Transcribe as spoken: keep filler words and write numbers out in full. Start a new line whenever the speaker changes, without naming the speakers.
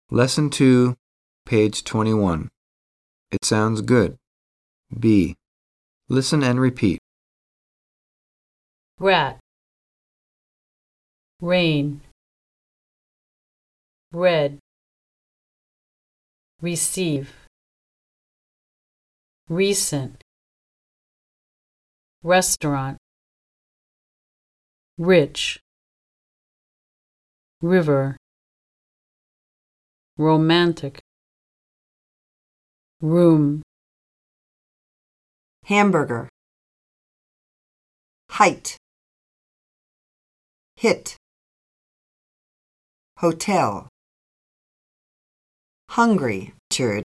Lesson two, page twenty-one. It sounds good. B. Listen and repeat.
Rat, rain, bread, receive, recent, restaurant, rich, river, romantic, room,
hamburger, height, hit, hotel, hungry, Richard.